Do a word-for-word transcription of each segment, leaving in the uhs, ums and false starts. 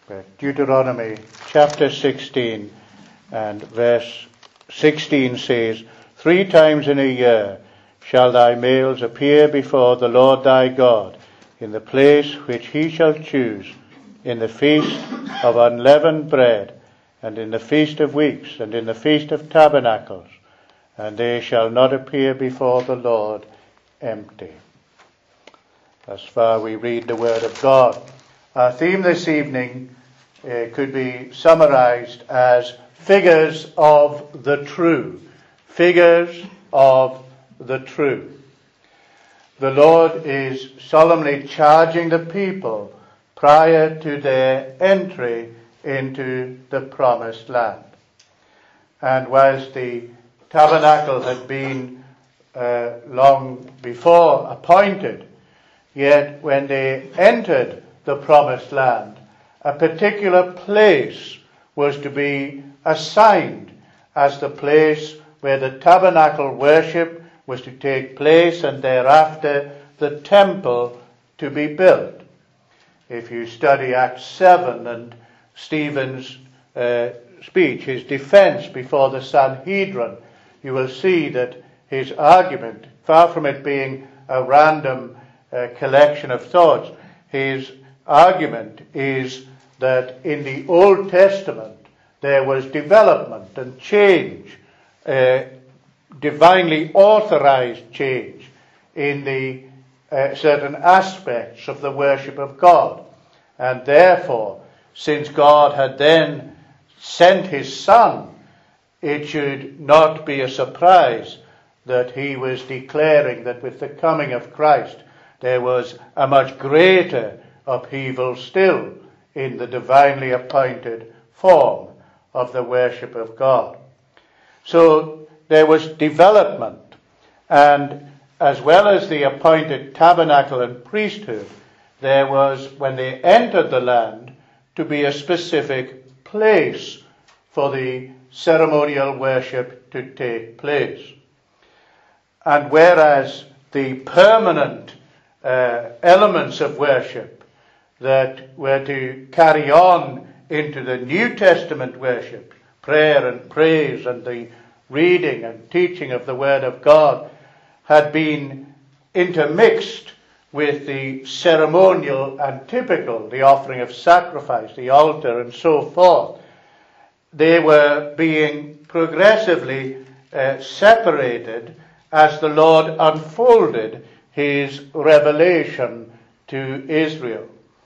But Deuteronomy chapter sixteen and verse sixteen says, "Three times in a year shall thy males appear before the Lord thy God in the place which he shall choose, in the feast of unleavened bread, and in the feast of weeks, and in the feast of tabernacles, and they shall not appear before the Lord empty." Thus far we read the word of God. Our theme this evening uh, could be summarized as figures of the true. Figures of the true. The Lord is solemnly charging the people prior to their entry into the promised land. And whilst the tabernacle had been uh, long before appointed, yet when they entered the promised land, a particular place was to be assigned as the place where the tabernacle worship was to take place, and thereafter the temple to be built. If you study Acts seven and Stephen's uh, speech, his defense before the Sanhedrin, you will see that his argument, far from it being a random uh, collection of thoughts, his argument is that in the Old Testament there was development and change, uh, divinely authorized change in the uh, certain aspects of the worship of God. And therefore, since God had then sent his Son, it should not be a surprise that he was declaring that with the coming of Christ there was a much greater upheaval still in the divinely appointed form of the worship of God. So there was development, and as well as the appointed tabernacle and priesthood, there was, when they entered the land, to be a specific place for the ceremonial worship to take place. And whereas the permanent uh, elements of worship that were to carry on into the New Testament worship, prayer and praise and the reading and teaching of the Word of God, had been intermixed with the ceremonial and typical, the offering of sacrifice, the altar, and so forth. They were being progressively uh, separated as the Lord unfolded his revelation to Israel.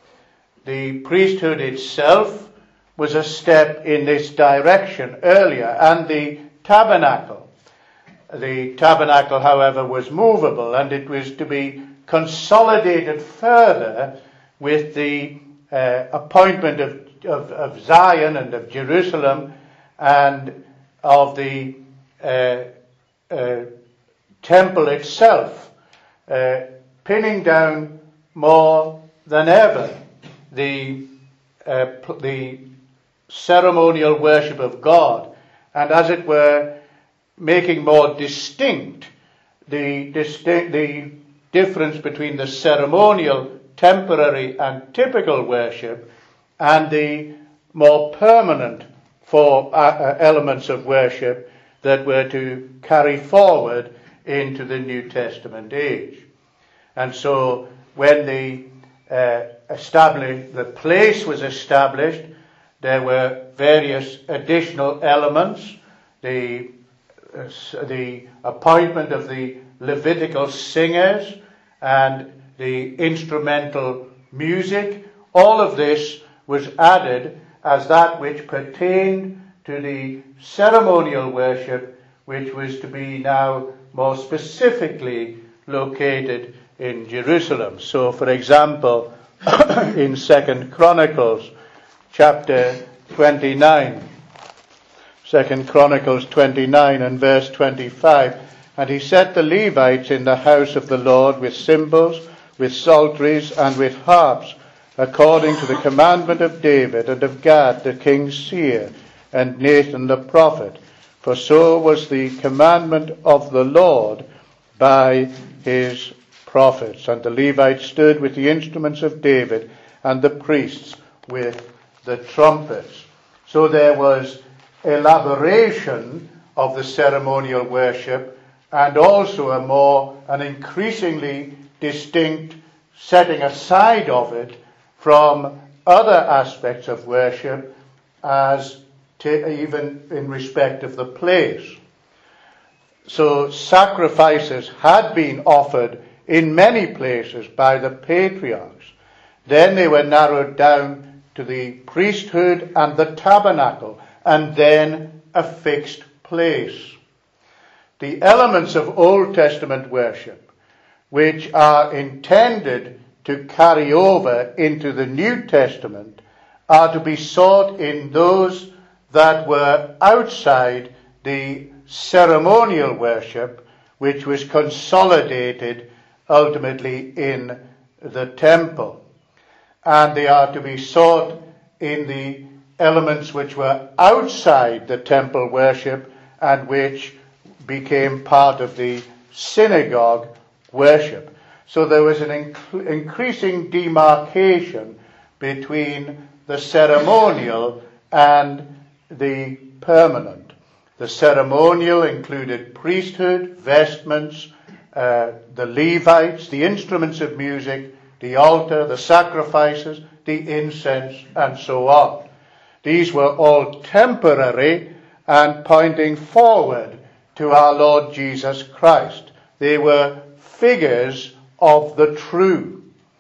The priesthood itself was a step in this direction earlier, and the tabernacle. The tabernacle, however, was movable, and it was to be consolidated further with the uh, appointment of, of, of Zion and of Jerusalem and of the uh, uh, temple itself, uh, pinning down more than ever the uh, the ceremonial worship of God, and as it were, making more distinct the distinct the difference between the ceremonial, temporary, and typical worship and the more permanent four uh, elements of worship that were to carry forward into the New Testament age. And so when the uh, established the place was established, there were various additional elements, the uh, the appointment of the Levitical singers and the instrumental music. All of this was added as that which pertained to the ceremonial worship, which was to be now more specifically located in Jerusalem. So, for example, in Second Chronicles chapter twenty-nine, Second Chronicles twenty-nine and verse twenty-five, "And he set the Levites in the house of the Lord with cymbals, with psalteries, and with harps, according to the commandment of David and of Gad the king's seer, and Nathan the prophet. For so was the commandment of the Lord by his prophets. And the Levites stood with the instruments of David, and the priests with the trumpets. So there was elaboration of the ceremonial worship, and also a more, an increasingly distinct setting aside of it from other aspects of worship, as to even in respect of the place. So sacrifices had been offered in many places by the patriarchs. Then they were narrowed down to the priesthood and the tabernacle, and then a fixed place. The elements of Old Testament worship, which are intended to carry over into the New Testament, are to be sought in those that were outside the ceremonial worship, which was consolidated ultimately in the temple. And they are to be sought in the elements which were outside the temple worship and which became part of the synagogue worship. So there was an inc- increasing demarcation between the ceremonial and the permanent. The ceremonial included priesthood, vestments, uh, the Levites, the instruments of music, the altar, the sacrifices, the incense, and so on. These were all temporary and pointing forward to our Lord Jesus Christ. They were figures of the true.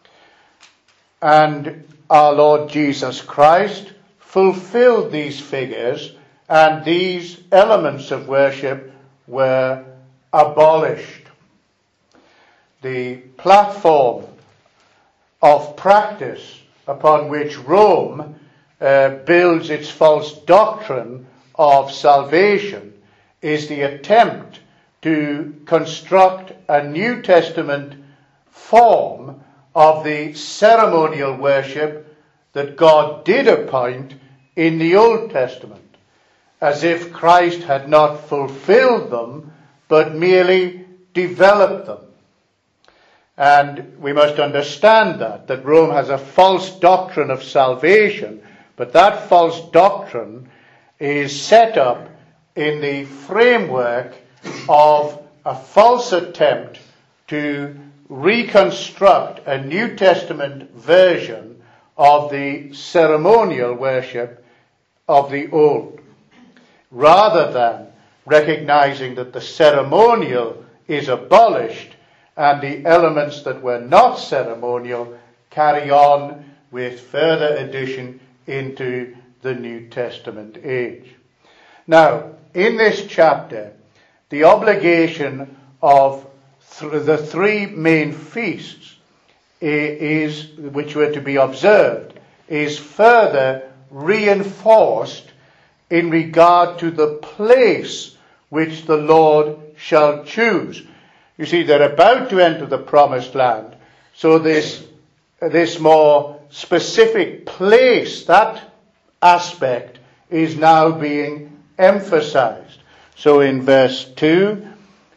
And our Lord Jesus Christ fulfilled these figures, and these elements of worship were abolished. The platform of practice upon which Rome uh, builds its false doctrine of salvation is the attempt to construct a New Testament form of the ceremonial worship that God did appoint in the Old Testament, as if Christ had not fulfilled them, but merely developed them. And we must understand that, that Rome has a false doctrine of salvation, but that false doctrine is set up in the framework of a false attempt to reconstruct a New Testament version of the ceremonial worship of the Old, rather than recognizing that the ceremonial is abolished and the elements that were not ceremonial carry on with further addition into the New Testament age. Now, in this chapter, the obligation of th- the three main feasts is, which were to be observed, is further reinforced in regard to the place which the Lord shall choose. You see, they're about to enter the promised land, so this, this more specific place, that aspect, is now being emphasized. So in verse two,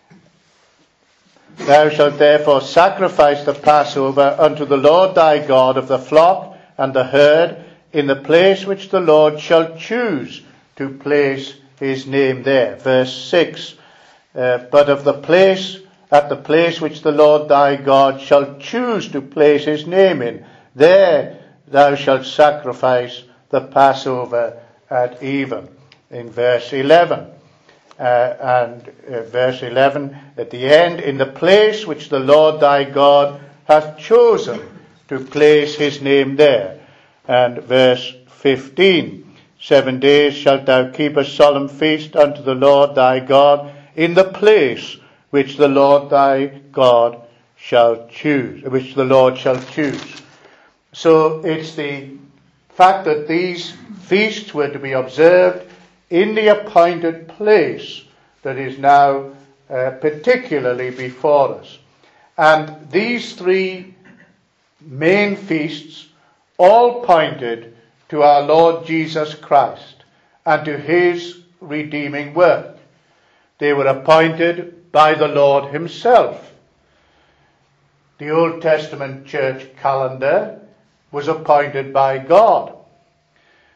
thou shalt therefore sacrifice the Passover unto the Lord thy God of the flock and the herd in the place which the Lord shall choose to place his name there. Verse six, uh, but of the place, at the place which the Lord thy God shall choose to place his name in, there thou shalt sacrifice the Passover at even. In verse eleven, uh, and uh, verse eleven at the end, in the place which the Lord thy God hath chosen to place his name there. And verse fifteen, seven days shalt thou keep a solemn feast unto the Lord thy God in the place which the Lord thy God shall choose, which the Lord shall choose. So it's the fact that these feasts were to be observed in the appointed place that is now uh, particularly before us. And these three main feasts all pointed to our Lord Jesus Christ and to his redeeming work. They were appointed by the Lord himself. The Old Testament church calendar was appointed by God.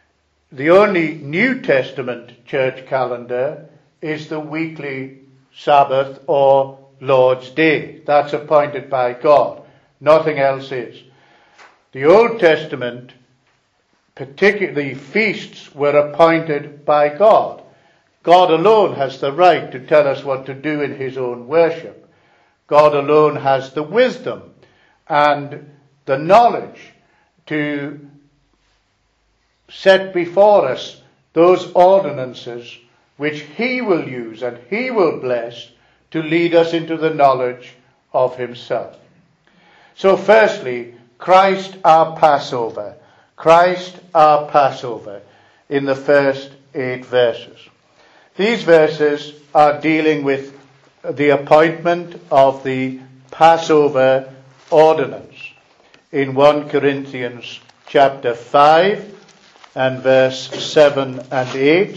the only New Testament church calendar is the weekly Sabbath or Lord's Day. That's appointed by God. Nothing else is. The Old Testament, particularly feasts, were appointed by God. God alone has the right to tell us what to do in his own worship. God alone has the wisdom and the knowledge to set before us those ordinances which he will use and he will bless to lead us into the knowledge of himself. So firstly, Christ our Passover. Christ our Passover in the first eight verses. These verses are dealing with the appointment of the Passover ordinance in First Corinthians chapter five and verse seven and eight.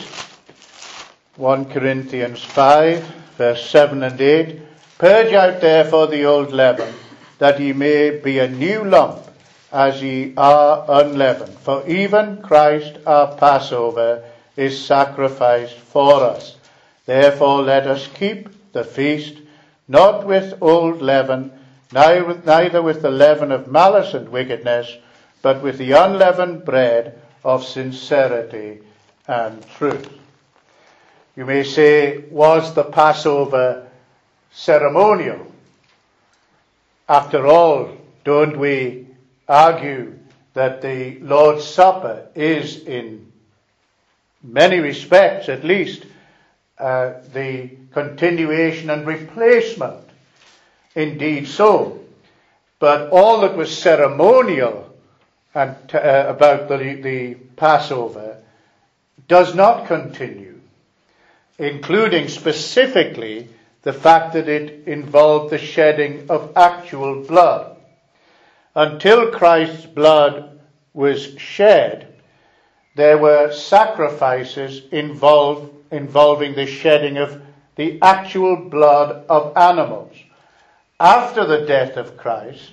First Corinthians five, verse seven and eight. Purge out therefore the old leaven, that ye may be a new lump, as ye are unleavened. For even Christ our Passover is sacrificed for us. Therefore let us keep the feast, not with old leaven, neither with the leaven of malice and wickedness, but with the unleavened bread of sincerity and truth. You may say, was the Passover ceremonial? After all, don't we argue that the Lord's Supper is, in many respects at least, uh, the continuation and replacement? Indeed so. But all that was ceremonial and uh, about the, the Passover does not continue, including specifically the fact that it involved the shedding of actual blood. Until Christ's blood was shed, there were sacrifices involved, involving the shedding of the actual blood of animals. After the death of Christ,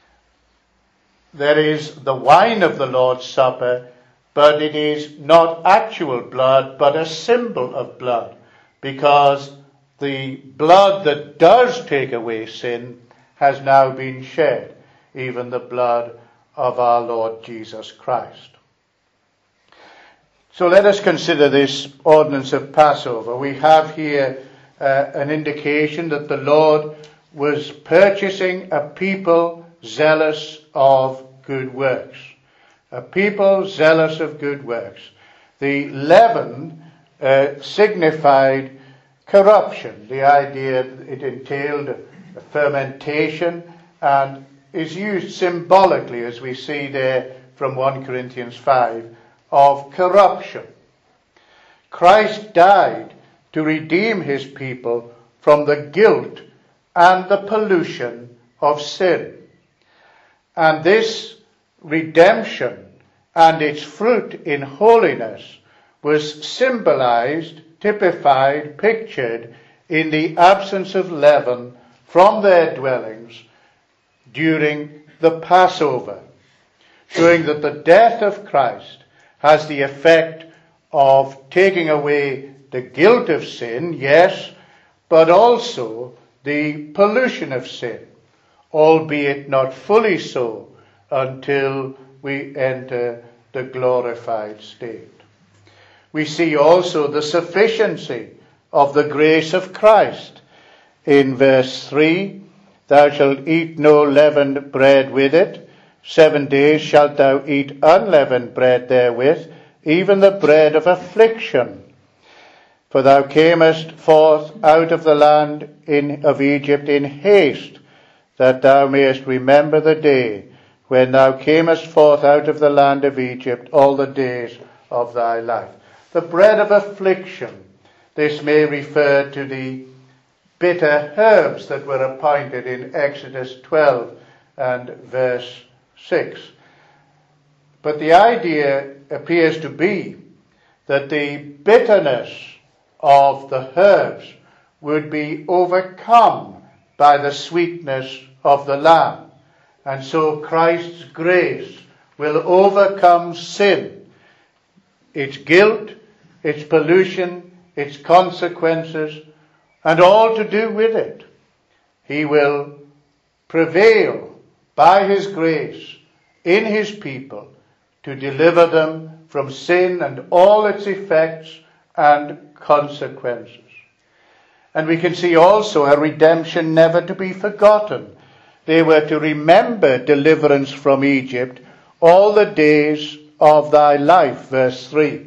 there is the wine of the Lord's Supper, but it is not actual blood, but a symbol of blood, because the blood that does take away sin has now been shed, even the blood of our Lord Jesus Christ. So let us consider this ordinance of Passover. We have here uh, an indication that the Lord was purchasing a people zealous of good works. A people zealous of good works. The leaven uh, signified corruption. The idea it entailed fermentation and is used symbolically, as we see there from First Corinthians five, of corruption. Christ died to redeem his people from the guilt and the pollution of sin. And this redemption and its fruit in holiness was symbolized, typified, pictured in the absence of leaven from their dwellings during the Passover, showing that the death of Christ has the effect of taking away the guilt of sin, yes, but also the pollution of sin, albeit not fully so until we enter the glorified state. We see also the sufficiency of the grace of Christ. In verse three, thou shalt eat no leavened bread with it. Seven days shalt thou eat unleavened bread therewith, even the bread of affliction. For thou camest forth out of the land in, of Egypt in haste, that thou mayest remember the day when thou camest forth out of the land of Egypt, all the days of thy life. The bread of affliction. This may refer to the bitter herbs that were appointed in Exodus twelve and verse six. But the idea appears to be that the bitterness of the herbs would be overcome by the sweetness of the lamb. And so Christ's grace will overcome sin, its guilt, its pollution, its consequences, and all to do with it. He will prevail by his grace in his people to deliver them from sin and all its effects and consequences. And we can see also a redemption never to be forgotten. They were to remember deliverance from Egypt all the days of thy life, verse three.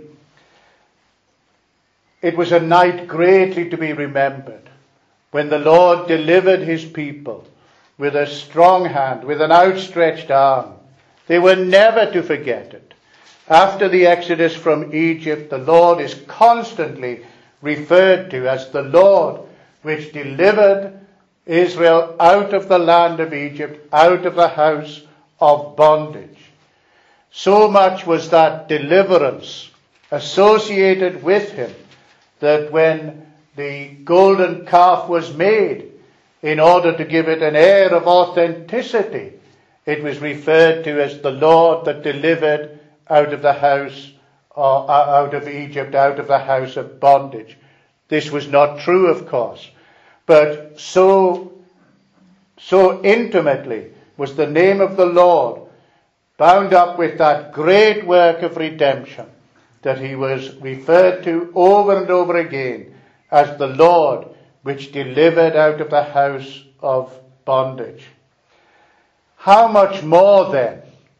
It was a night greatly to be remembered when the Lord delivered his people with a strong hand, with an outstretched arm. They were never to forget it. After the exodus from Egypt, the Lord is constantly referred to as the Lord which delivered Israel out of the land of Egypt, out of the house of bondage. So much was that deliverance associated with him that when the golden calf was made, in order to give it an air of authenticity, it was referred to as the Lord that delivered out of the house, uh, out of Egypt, out of the house of bondage. This was not true, of course, but so, so intimately was the name of the Lord bound up with that great work of redemption that he was referred to over and over again as the Lord which delivered out of the house of bondage. How much more then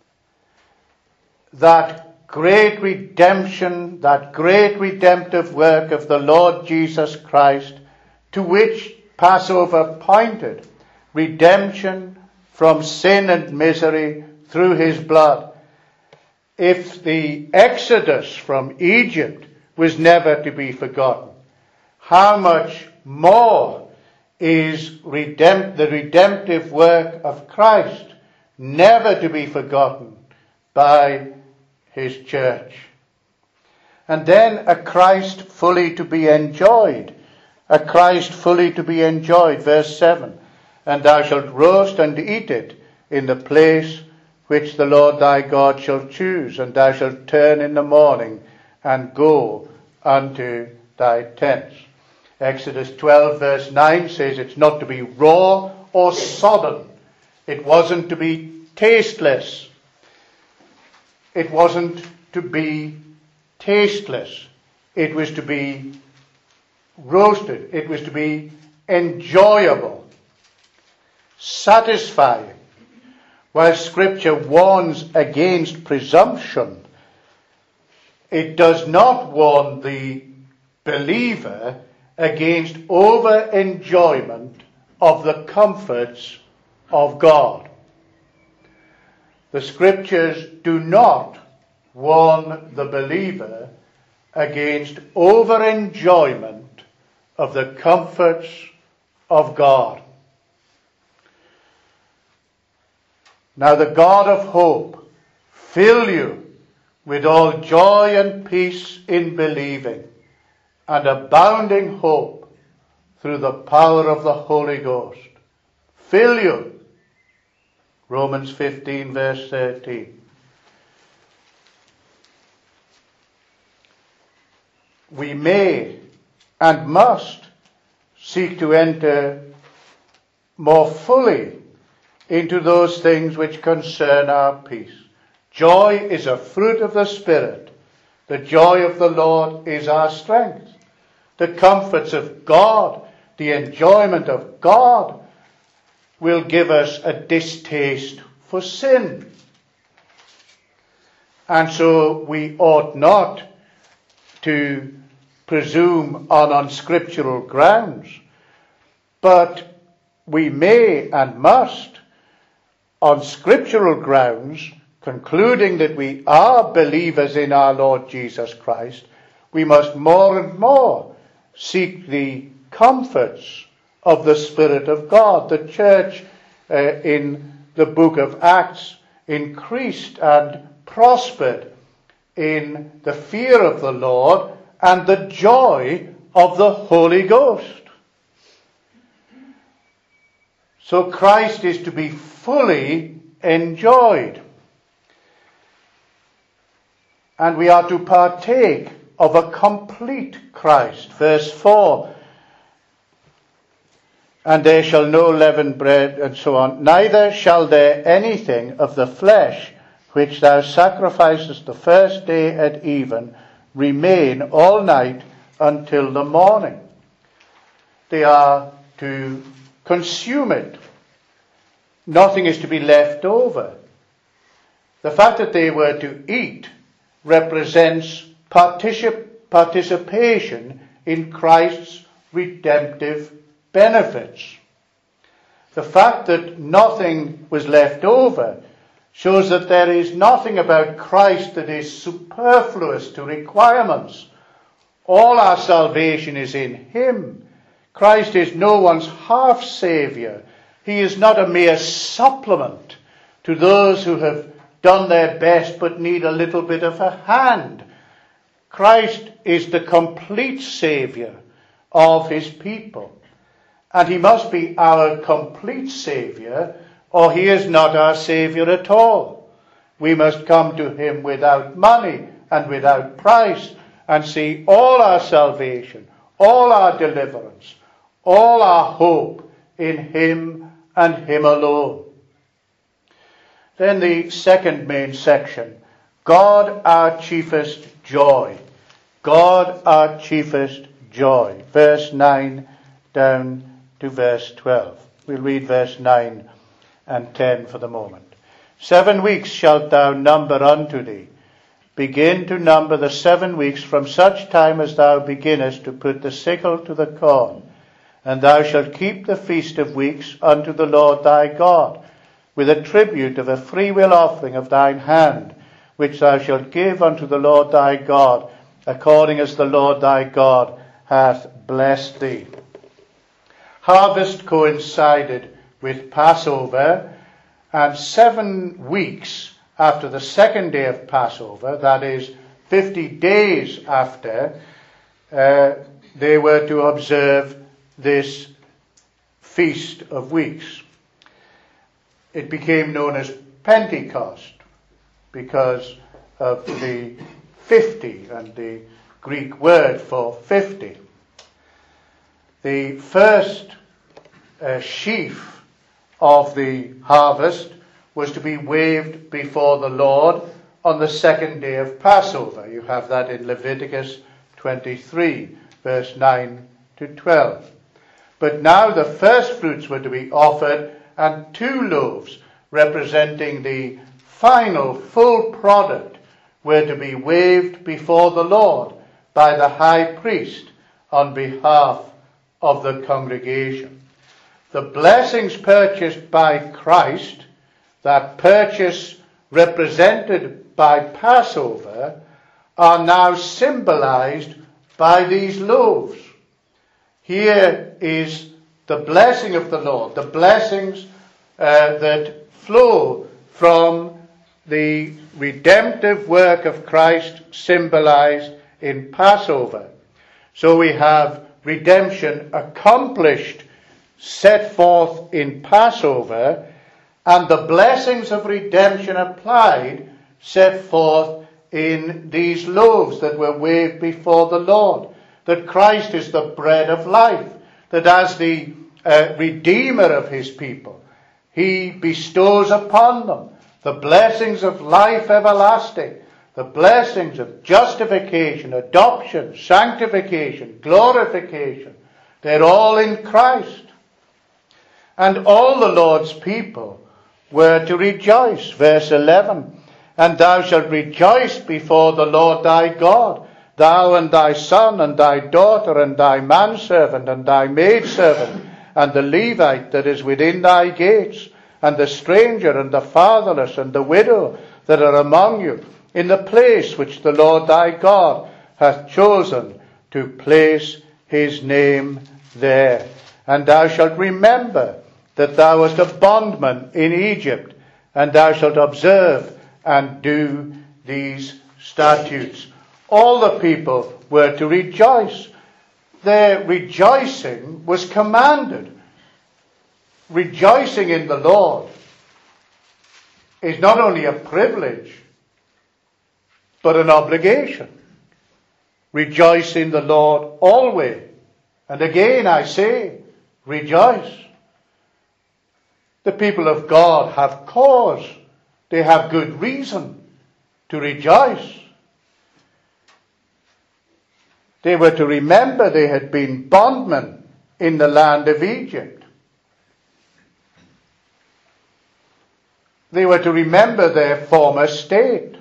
that great redemption, that great redemptive work of the Lord Jesus Christ, to which Passover pointed, redemption from sin and misery through his blood. If the exodus from Egypt was never to be forgotten, how much more is redempt- the redemptive work of Christ never to be forgotten by his church. And then a Christ fully to be enjoyed. A Christ fully to be enjoyed. Verse seven. And thou shalt roast and eat it in the place which the Lord thy God shall choose. And thou shalt turn in the morning and go unto thy tents. Exodus twelve verse nine says it's not to be raw or sodden. It wasn't to be tasteless. It wasn't to be tasteless. It was to be roasted. It was to be enjoyable, satisfying. While Scripture warns against presumption, it does not warn the believer against over-enjoyment of the comforts of God. The Scriptures do not warn the believer against over-enjoyment of the comforts of God. Now the God of hope fill you with all joy and peace in believing, and abounding hope through the power of the Holy Ghost. Fill you. Romans fifteen verse thirteen. We may and must seek to enter more fully into those things which concern our peace. Joy is a fruit of the Spirit. The joy of the Lord is our strength. The comforts of God, the enjoyment of God, will give us a distaste for sin. And so we ought not to presume on unscriptural grounds, but we may and must, on scriptural grounds, concluding that we are believers in our Lord Jesus Christ, we must more and more seek the comforts of the Spirit of God. The church uh, in the book of Acts increased and prospered in the fear of the Lord and the joy of the Holy Ghost. So Christ is to be fully enjoyed. And we are to partake of a complete Christ. Verse four, and there shall no leavened bread, and so on. Neither shall there anything of the flesh which thou sacrificest the first day at even remain all night until the morning. They are to consume it. Nothing is to be left over. The fact that they were to eat represents particip- participation in Christ's redemptive benefits. The fact that nothing was left over shows that there is nothing about Christ that is superfluous to requirements. All our salvation is in him. Christ is no one's half-saviour. He is not a mere supplement to those who have done their best but need a little bit of a hand. Christ is the complete Saviour of his people. And he must be our complete Saviour, or he is not our Saviour at all. We must come to him without money and without price and see all our salvation, all our deliverance, all our hope in him and him alone. Then the second main section, God our chiefest joy. God our chiefest joy. Verse nine down to verse twelve. We'll read verse nine and ten for the moment. Seven weeks shalt thou number unto thee. Begin to number the seven weeks from such time as thou beginnest to put the sickle to the corn. And thou shalt keep the feast of weeks unto the Lord thy God, with a tribute of a freewill offering of thine hand, which thou shalt give unto the Lord thy God, according as the Lord thy God hath blessed thee. Harvest coincided with Passover, and seven weeks after the second day of Passover, that is, fifty days after, uh, they were to observe this Feast of Weeks. It became known as Pentecost because of the fifty and the Greek word for fifty. The first uh, sheaf of the harvest was to be waved before the Lord on the second day of Passover. You have that in Leviticus twenty-three, verse nine to twelve. But now the first fruits were to be offered, and two loaves representing the final full product were to be waved before the Lord by the high priest on behalf of the congregation. The blessings purchased by Christ, that purchase represented by Passover, are now symbolized by these loaves. Here is the blessing of the Lord, the blessings uh, that flow from the redemptive work of Christ symbolized in Passover. So we have redemption accomplished, set forth in Passover, and the blessings of redemption applied, set forth in these loaves that were waved before the Lord. That Christ is the bread of life, that as the uh, Redeemer of his people, he bestows upon them the blessings of life everlasting, the blessings of justification, adoption, sanctification, glorification. They're all in Christ. And all the Lord's people were to rejoice. Verse eleven, and thou shalt rejoice before the Lord thy God, thou and thy son and thy daughter and thy manservant and thy maidservant and the Levite that is within thy gates, and the stranger and the fatherless and the widow that are among you, in the place which the Lord thy God hath chosen to place his name there. And thou shalt remember that thou wast a bondman in Egypt, and thou shalt observe and do these statutes. All the people were to rejoice. Their rejoicing was commanded. Rejoicing in the Lord is not only a privilege, but an obligation. Rejoice in the Lord always. And again I say, rejoice. The people of God have cause. They have good reason to rejoice. They were to remember they had been bondmen in the land of Egypt. They were to remember their former state.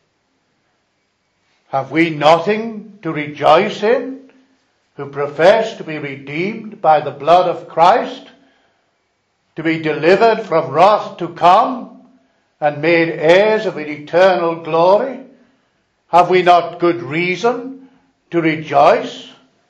Have we nothing to rejoice in, who profess to be redeemed by the blood of Christ, to be delivered from wrath to come, and made heirs of an eternal glory? Have we not good reason to rejoice?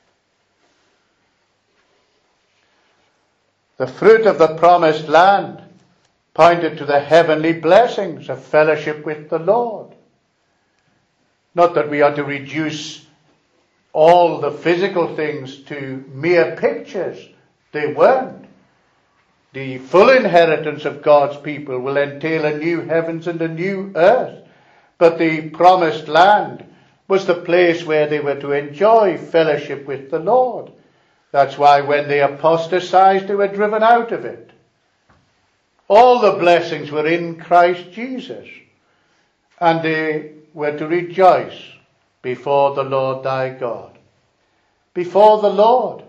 The fruit of the promised land pointed to the heavenly blessings of fellowship with the Lord. Not that we are to reduce all the physical things to mere pictures. They weren't. The full inheritance of God's people will entail a new heavens and a new earth. But the promised land was the place where they were to enjoy fellowship with the Lord. That's why when they apostatized, they were driven out of it. All the blessings were in Christ Jesus, and they were to rejoice before the Lord thy God. Before the Lord.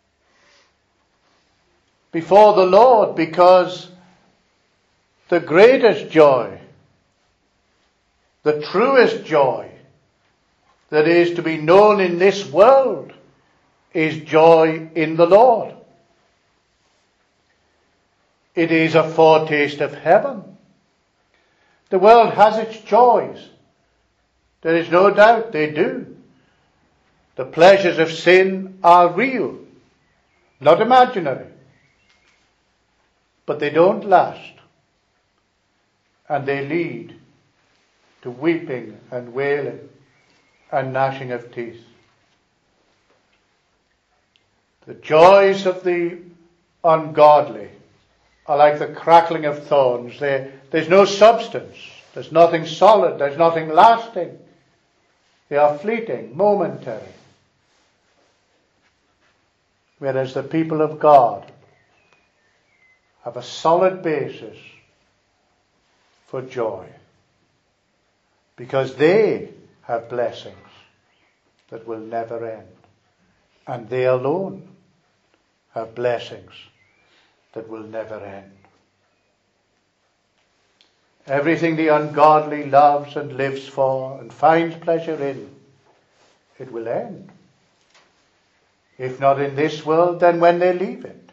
Before the Lord, because the greatest joy, the truest joy that is to be known in this world is joy in the Lord. It is a foretaste of heaven. The world has its joys. There is no doubt they do. The pleasures of sin are real, not imaginary. But they don't last. And they lead to weeping and wailing and gnashing of teeth. The joys of the ungodly are like the crackling of thorns. They, there's no substance. There's nothing solid. There's nothing lasting. They are fleeting, momentary. Whereas the people of God have a solid basis for joy, because they have blessings that will never end. And they alone have blessings that will never end. Everything the ungodly loves and lives for and finds pleasure in, it will end. If not in this world, then when they leave it.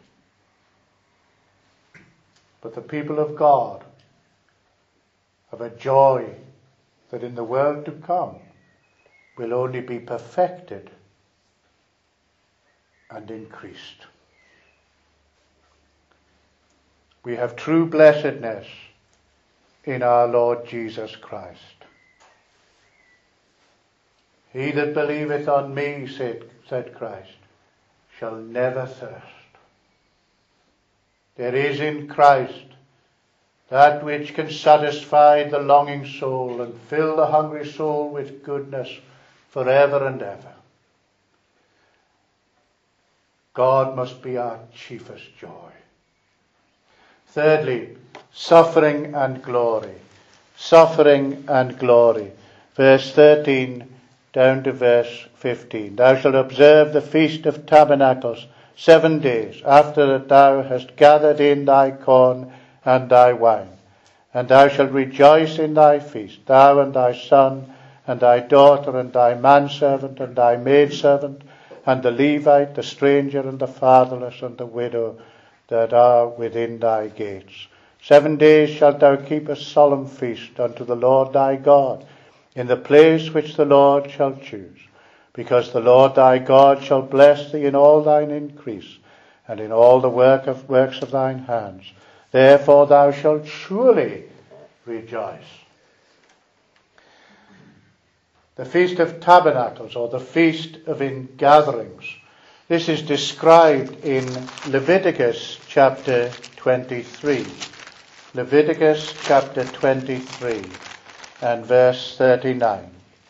But the people of God have a joy that in the world to come will only be perfected and increased. We have true blessedness in our Lord Jesus Christ. He that believeth on me, said, said Christ, shall never thirst. There is in Christ that which can satisfy the longing soul and fill the hungry soul with goodness forever and ever. God must be our chiefest joy. Thirdly, suffering and glory. Suffering and glory. Verse thirteen down to verse fifteen. Thou shalt observe the Feast of Tabernacles seven days, after that thou hast gathered in thy corn and thy wine. And thou shalt rejoice in thy feast, thou and thy son, and thy daughter, and thy manservant, and thy maidservant, and the Levite, the stranger, and the fatherless, and the widow, that are within thy gates. Seven days shalt thou keep a solemn feast unto the Lord thy God, in the place which the Lord shall choose, because the Lord thy God shall bless thee in all thine increase, and in all the work of works of thine hands. Therefore thou shalt surely rejoice. The Feast of Tabernacles, or the Feast of Ingatherings. This is described in Leviticus chapter twenty-three. Leviticus chapter twenty-three and verse thirty-nine.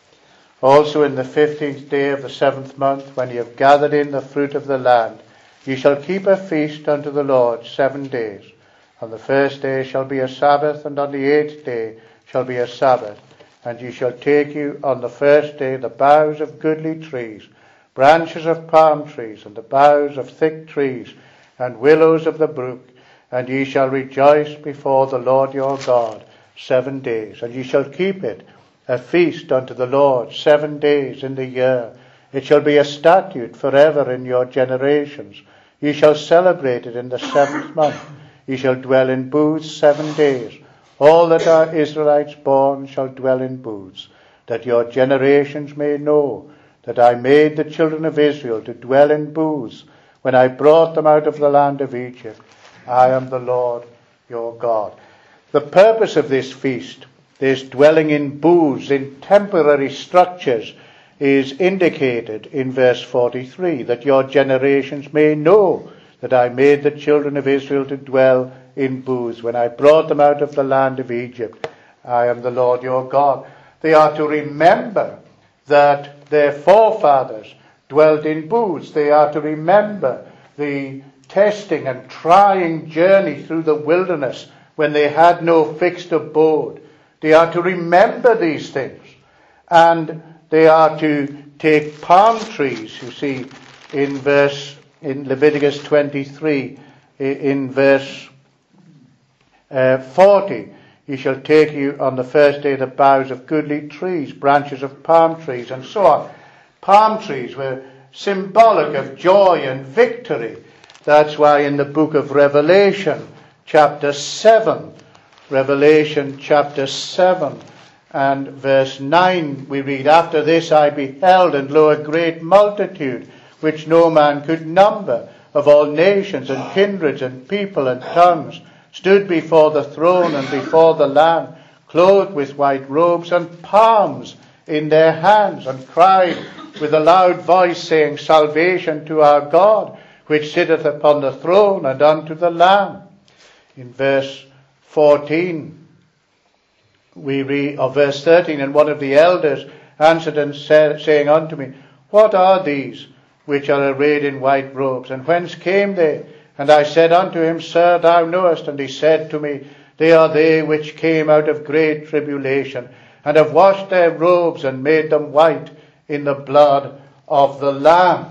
Also in the fifteenth day of the seventh month, when ye have gathered in the fruit of the land, ye shall keep a feast unto the Lord seven days. On the first day shall be a Sabbath, and on the eighth day shall be a Sabbath. And ye shall take you on the first day the boughs of goodly trees, branches of palm trees, and the boughs of thick trees, and willows of the brook, and ye shall rejoice before the Lord your God seven days. And ye shall keep it a feast unto the Lord seven days in the year. It shall be a statute forever in your generations. Ye shall celebrate it in the seventh month. Ye shall dwell in booths seven days. All that are Israelites born shall dwell in booths, that your generations may know that I made the children of Israel to dwell in booths when I brought them out of the land of Egypt. I am the Lord your God. The purpose of this feast, this dwelling in booths, in temporary structures, is indicated in verse forty-three, that your generations may know that I made the children of Israel to dwell in booths when I brought them out of the land of Egypt. I am the Lord your God. They are to remember that their forefathers dwelt in booths. They are to remember the testing and trying journey through the wilderness when they had no fixed abode. They are to remember these things. And they are to take palm trees, you see, in verse, in Leviticus twenty-three, in verse uh, forty. Ye shall take you on the first day the boughs of goodly trees, branches of palm trees, and so on. Palm trees were symbolic of joy and victory. That's why in the book of Revelation, chapter seven, Revelation chapter seven and verse nine, we read, After this I beheld, and lo, a great multitude, which no man could number, of all nations and kindreds and people and tongues, stood before the throne and before the Lamb, clothed with white robes and palms in their hands, and cried with a loud voice, saying, Salvation to our God, which sitteth upon the throne, and unto the Lamb. In verse fourteen, we read, or verse thirteen, and one of the elders answered and said, saying unto me, What are these which are arrayed in white robes, and whence came they? And I said unto him, Sir, thou knowest. And he said to me, They are they which came out of great tribulation, and have washed their robes, and made them white in the blood of the Lamb.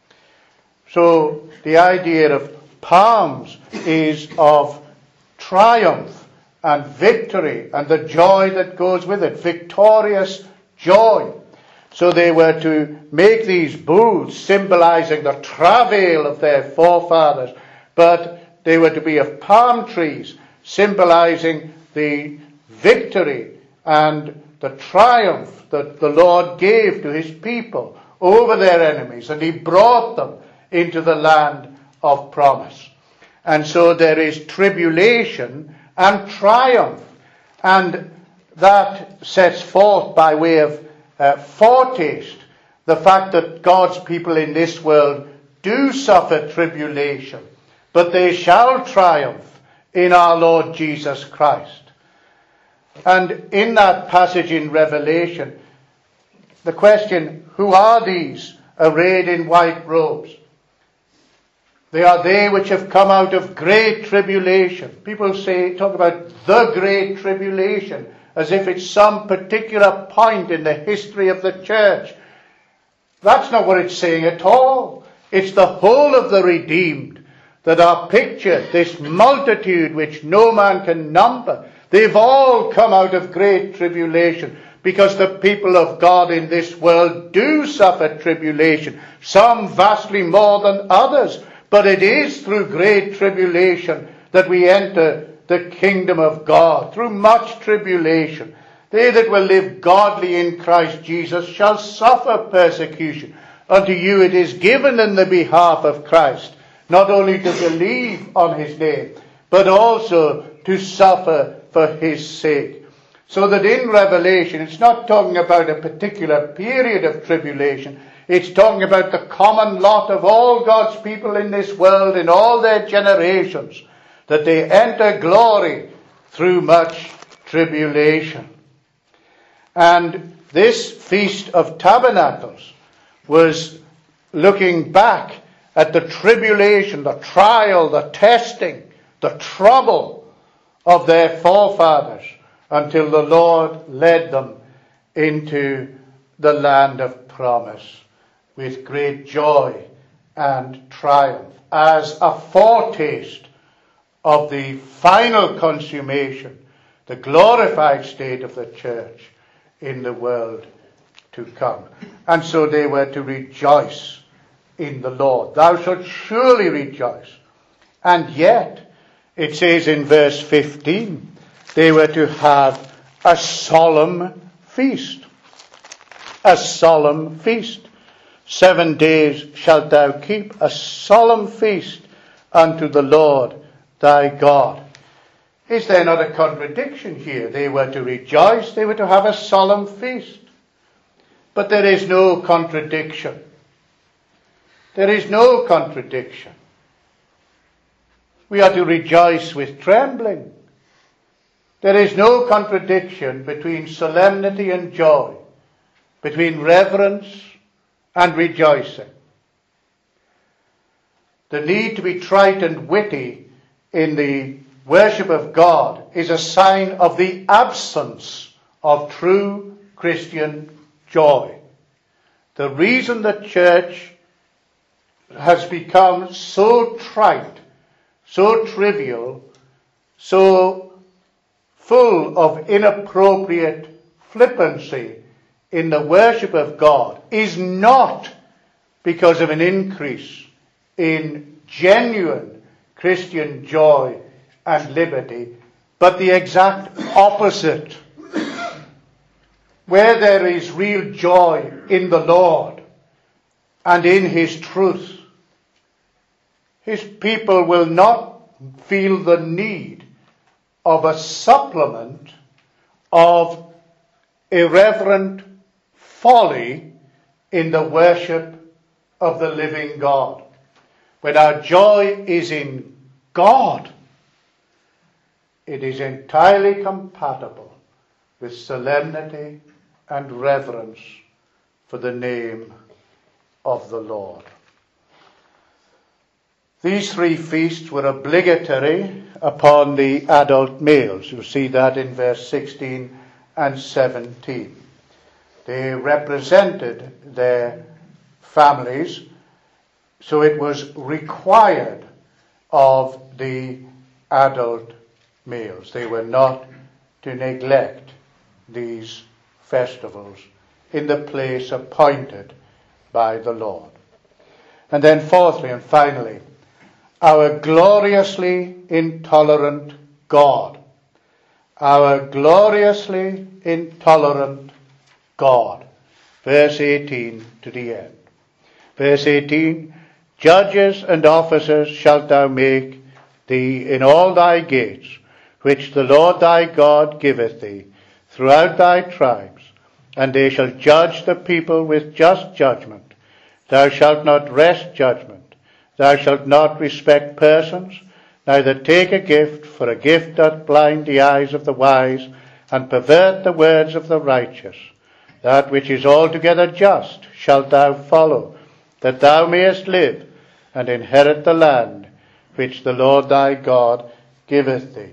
So the idea of palms is of triumph and victory, and the joy that goes with it, victorious joy. So they were to make these booths symbolizing the travail of their forefathers, but they were to be of palm trees, symbolizing the victory and the triumph that the Lord gave to his people over their enemies, and he brought them into the land of promise. And so there is tribulation and triumph, and that sets forth by way of uh, foretaste the fact that God's people in this world do suffer tribulation, but they shall triumph in our Lord Jesus Christ. And in that passage in Revelation, the question, who are these arrayed in white robes? They are they which have come out of great tribulation. People say, talk about the great tribulation, as if it's some particular point in the history of the church. That's not what it's saying at all. It's the whole of the redeemed that are pictured, this multitude which no man can number. They've all come out of great tribulation, because the people of God in this world do suffer tribulation, some vastly more than others. But it is through great tribulation that we enter the kingdom of God, through much tribulation. They that will live godly in Christ Jesus shall suffer persecution. Unto you it is given in the behalf of Christ, not only to believe on his name, but also to suffer for his sake. So that in Revelation, it's not talking about a particular period of tribulation. It's talking about the common lot of all God's people in this world in all their generations, that they enter glory through much tribulation. And this Feast of Tabernacles was looking back at the tribulation, the trial, the testing, the trouble of their forefathers until the Lord led them into the land of promise with great joy and triumph as a foretaste of the final consummation, the glorified state of the church in the world to come. And so they were to rejoice in the Lord. Thou shalt surely rejoice. And yet, it says in verse fifteen, they were to have a solemn feast. A solemn feast. Seven days shalt thou keep a solemn feast unto the Lord thy God. Is there not a contradiction here? They were to rejoice, they were to have a solemn feast. But there is no contradiction. There is no contradiction. We are to rejoice with trembling. There is no contradiction between solemnity and joy, between reverence and rejoicing. The need to be trite and witty in the worship of God is a sign of the absence of true Christian joy. The reason the church has become so trite, so trivial, so full of inappropriate flippancy in the worship of God is not because of an increase in genuine Christian joy and liberty, but the exact opposite. Where there is real joy in the Lord and in His truth, His people will not feel the need of a supplement of irreverent folly in the worship of the living God. When our joy is in God, it is entirely compatible with solemnity and reverence for the name of the Lord. These three feasts were obligatory upon the adult males. You see that in verse sixteen and seventeen. They represented their families, so it was required of the adult males. They were not to neglect these festivals in the place appointed by the Lord. And then fourthly and finally, our gloriously intolerant God. Our gloriously intolerant God. Verse eighteen to the end. Verse eighteen, judges and officers shalt thou make thee in all thy gates, which the Lord thy God giveth thee, throughout thy tribes, and they shall judge the people with just judgment. Thou shalt not wrest judgment. Thou shalt not respect persons, neither take a gift, for a gift doth blind the eyes of the wise, and pervert the words of the righteous. That which is altogether just shalt thou follow, that thou mayest live, and inherit the land which the Lord thy God giveth thee.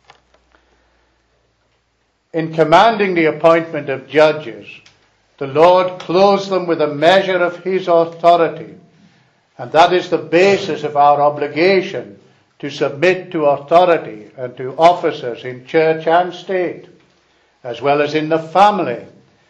In commanding the appointment of judges, the Lord clothes them with a measure of His authority, and that is the basis of our obligation to submit to authority and to officers in church and state, as well as in the family.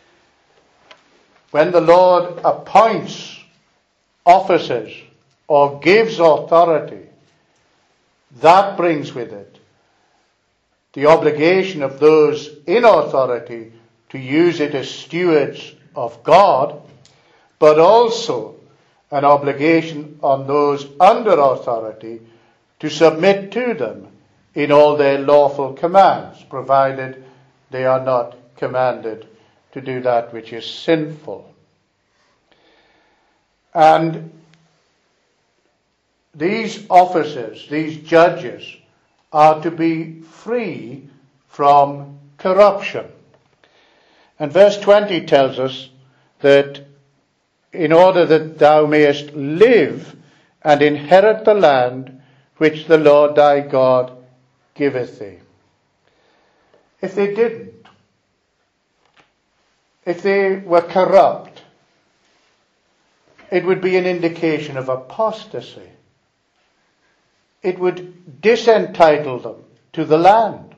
When the Lord appoints officers or gives authority, that brings with it the obligation of those in authority to use it as stewards of God, but also an obligation on those under authority to submit to them in all their lawful commands, provided they are not commanded to do that which is sinful. And these officers, these judges, are to be free from corruption. And verse twenty tells us that in order that thou mayest live and inherit the land which the Lord thy God giveth thee. If they didn't, if they were corrupt, it would be an indication of apostasy. It would disentitle them to the land.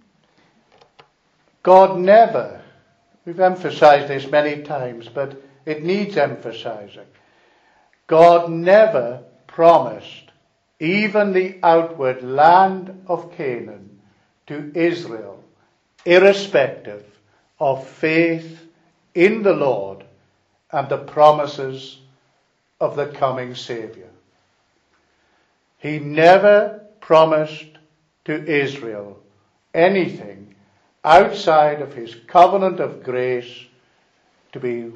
God never, we've emphasized this many times, but it needs emphasizing. God never promised even the outward land of Canaan to Israel, irrespective of faith in the Lord and the promises of the coming Savior. He never promised to Israel anything outside of his covenant of grace to be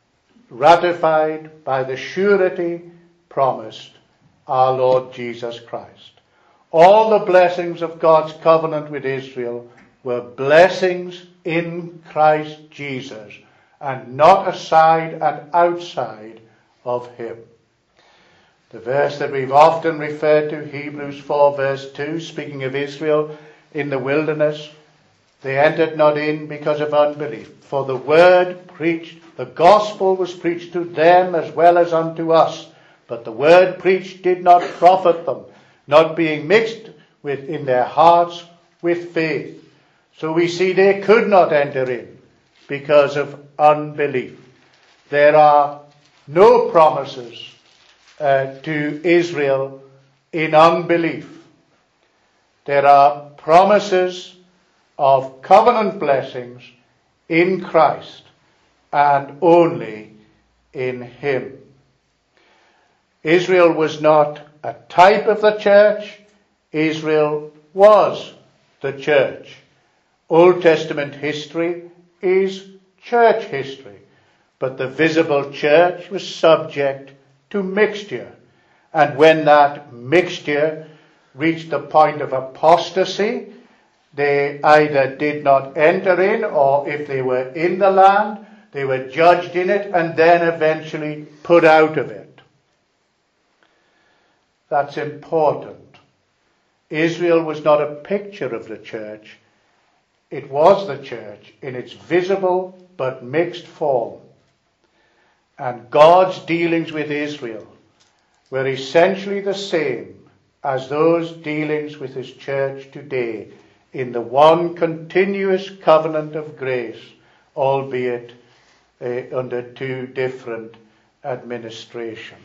ratified by the surety promised our Lord Jesus Christ. All the blessings of God's covenant with Israel were blessings in Christ Jesus and not aside and outside of him. The verse that we've often referred to, Hebrews four verse two, speaking of Israel in the wilderness, they entered not in because of unbelief. For the word preached, the gospel was preached to them as well as unto us. But the word preached did not profit them, not being mixed with in their hearts with faith. So we see they could not enter in because of unbelief. There are no promises uh, to Israel in unbelief. There are promises of covenant blessings in Christ and only in him. Israel was not a type of the church. Israel was the church. Old Testament history is church history, but the visible church was subject to mixture. And when that mixture reached the point of apostasy, they either did not enter in, or if they were in the land, they were judged in it and then eventually put out of it. That's important. Israel was not a picture of the church. It was the church in its visible but mixed form. And God's dealings with Israel were essentially the same as those dealings with his church today in the one continuous covenant of grace, albeit uh, under two different administrations.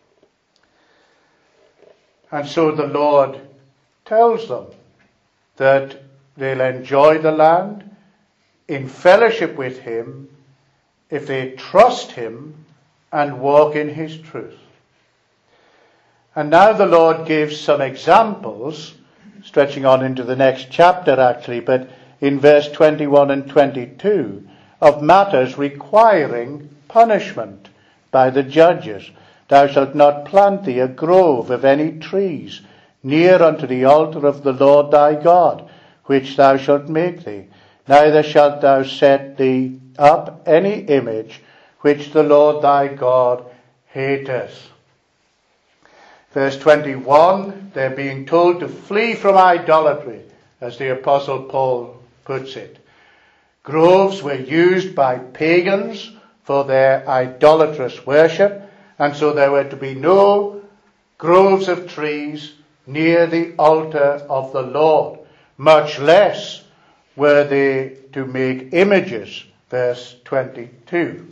And so the Lord tells them that they'll enjoy the land in fellowship with him if they trust him and walk in his truth. And now the Lord gives some examples, stretching on into the next chapter actually, but in verse twenty-one and twenty-two, of matters requiring punishment by the judges. Thou shalt not plant thee a grove of any trees near unto the altar of the Lord thy God, which thou shalt make thee. Neither shalt thou set thee up any image which the Lord thy God hateth. Verse twenty-one, they're being told to flee from idolatry, as the Apostle Paul puts it. Groves were used by pagans for their idolatrous worship, and so there were to be no groves of trees near the altar of the Lord. Much less were they to make images. Verse twenty-two.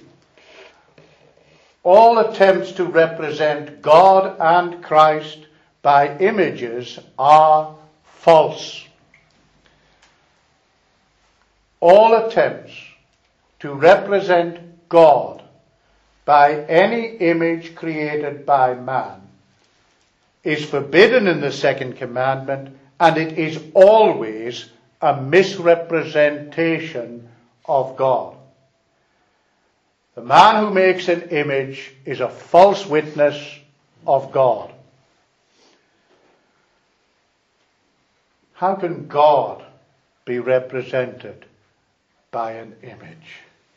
All attempts to represent God and Christ by images are false. All attempts to represent God by any image created by man is forbidden in the second commandment, and it is always a misrepresentation of God. The man who makes an image is a false witness of God. How can God be represented by an image?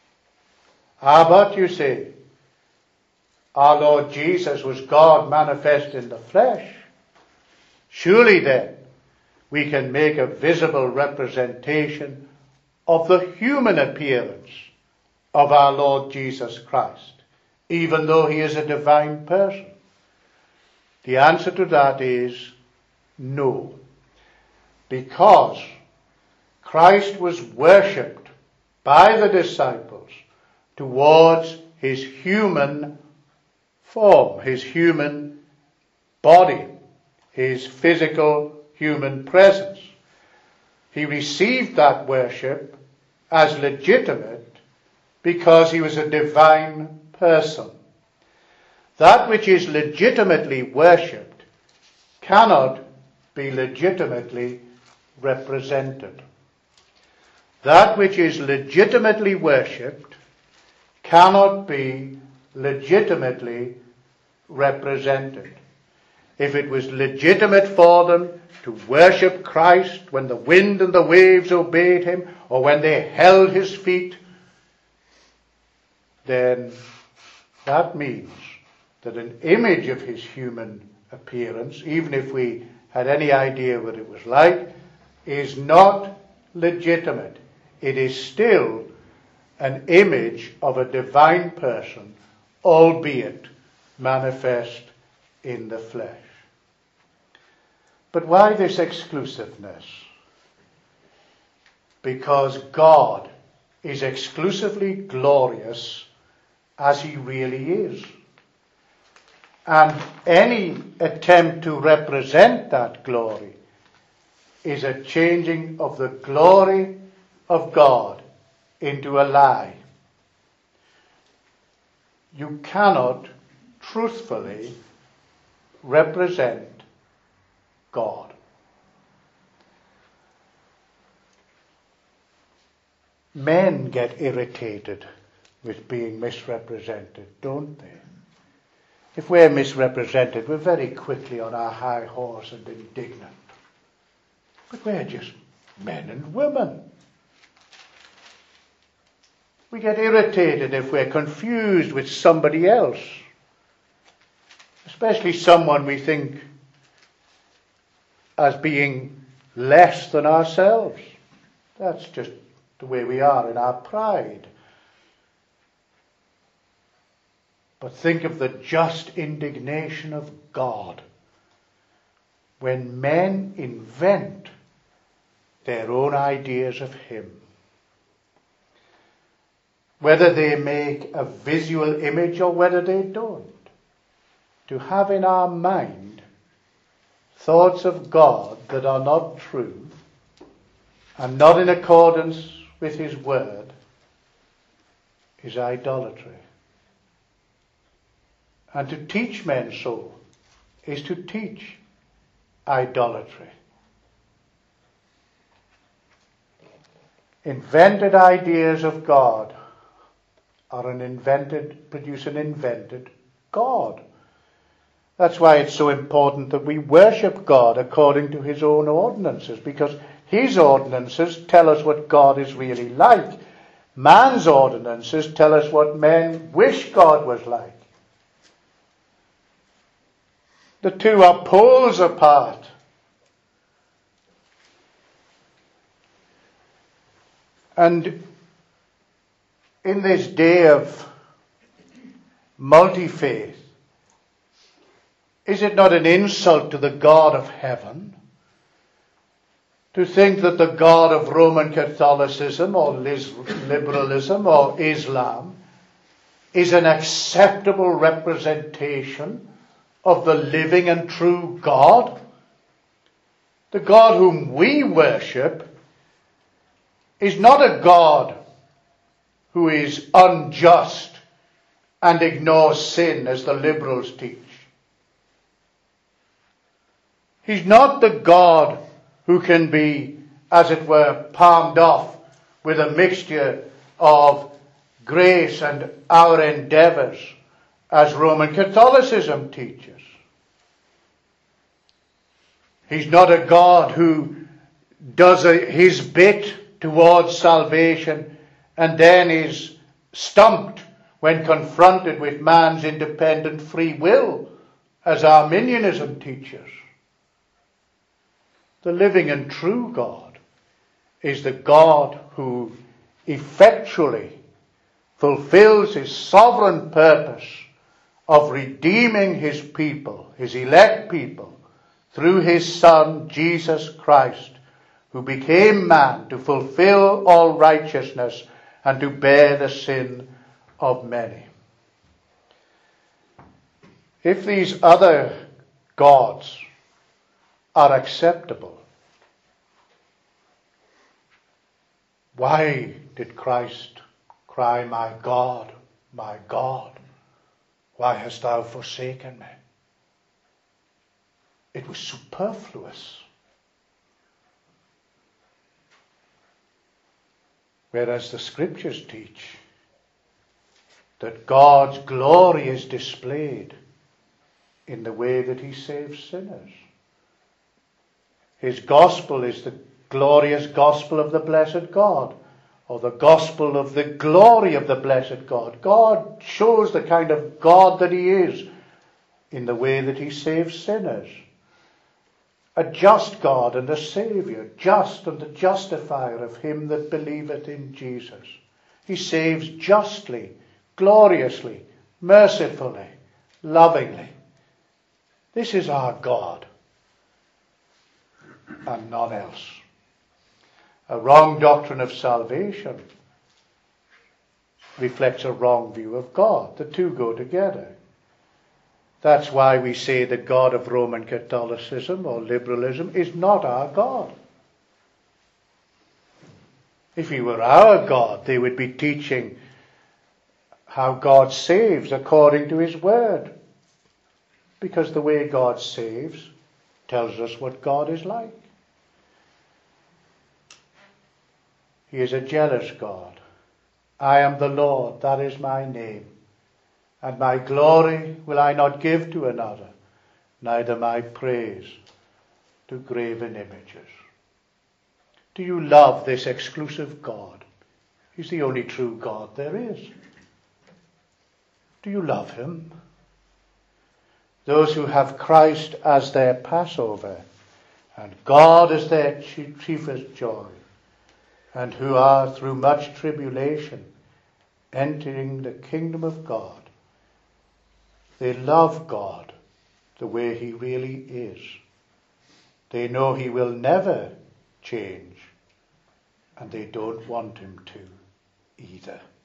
Ah, but you say, our Lord Jesus was God manifest in the flesh. Surely then, we can make a visible representation of the human appearance of our Lord Jesus Christ, even though he is a divine person. The answer to that is no. Because Christ was worshipped by the disciples towards his human form, his human body, his physical human presence. He received that worship as legitimate because he was a divine person. That which is legitimately worshipped cannot be legitimately represented. That which is legitimately worshipped cannot be legitimately represented. If it was legitimate for them to worship Christ when the wind and the waves obeyed him, or when they held his feet, then that means that an image of his human appearance, even if we had any idea what it was like, is not legitimate. It is still an image of a divine person, albeit manifest in the flesh. But why this exclusiveness? Because God is exclusively glorious as he really is. And any attempt to represent that glory is a changing of the glory of God into a lie. You cannot truthfully represent God. Men get irritated with being misrepresented, don't they? If we're misrepresented, we're very quickly on our high horse and indignant. But we're just men and women. We get irritated if we're confused with somebody else, especially someone we think as being less than ourselves. That's just the way we are in our pride. But think of the just indignation of God when men invent their own ideas of him. Whether they make a visual image or whether they don't. To have in our mind thoughts of God that are not true and not in accordance with his word is idolatry. And to teach men so is to teach idolatry. Invented ideas of God are an invented, produce an invented God. That's why it's so important that we worship God according to his own ordinances, because his ordinances tell us what God is really like. Man's ordinances tell us what men wish God was like. The two are poles apart. And in this day of multi-faith, is it not an insult to the God of heaven to think that the God of Roman Catholicism or liberalism or Islam is an acceptable representation of the living and true God? The God whom we worship is not a God who is unjust and ignores sin as the liberals teach. He's not the God who can be, as it were, palmed off with a mixture of grace and our endeavors, as Roman Catholicism teaches. He's not a God who does a, his bit towards salvation and then is stumped when confronted with man's independent free will, as Arminianism teaches. The living and true God is the God who effectually fulfills his sovereign purpose of redeeming his people, his elect people, through his Son, Jesus Christ, who became man to fulfill all righteousness and to bear the sin of many. If these other gods are acceptable, why did Christ cry, "My God, my God, why hast thou forsaken me?" It was superfluous. Whereas the scriptures teach that God's glory is displayed in the way that he saves sinners. His gospel is the glorious gospel of the blessed God, or the gospel of the glory of the blessed God. God shows the kind of God that he is in the way that he saves sinners. A just God and a Saviour, just and the justifier of him that believeth in Jesus. He saves justly, gloriously, mercifully, lovingly. This is our God, and none else. A wrong doctrine of salvation reflects a wrong view of God. The two go together. That's why we say the God of Roman Catholicism or liberalism is not our God. If he were our God, they would be teaching how God saves according to his word. Because the way God saves tells us what God is like. He is a jealous God. I am the Lord, that is my name. And my glory will I not give to another, neither my praise to graven images. Do you love this exclusive God? He's the only true God there is. Do you love him? Those who have Christ as their Passover, and God as their chiefest joy, and who are through much tribulation entering the kingdom of God, they love God the way he really is. They know he will never change, and they don't want him to either.